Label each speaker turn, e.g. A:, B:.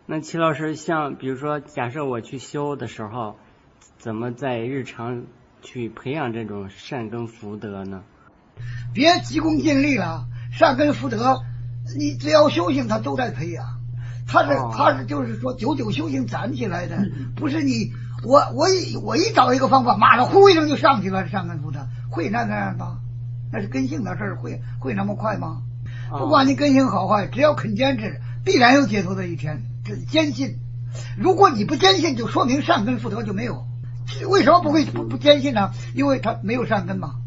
A: 那齐老师，像比如说，假设我去修的时候，怎么在日常去培养这种善根福德呢？
B: 别急功近利了，善根福德，你只要修行，它都在培养。它是就是说久久修行攒起来的，不是你我一找一个方法，马上呼一声就上去了，善根福德会那样吗？那是根性的事儿，会那么快吗？不管你根性好坏，只要肯坚持，必然有解脱的一天。这是坚信，如果你不坚信，就说明善根福德就没有。为什么不坚信呢？因为他没有善根嘛。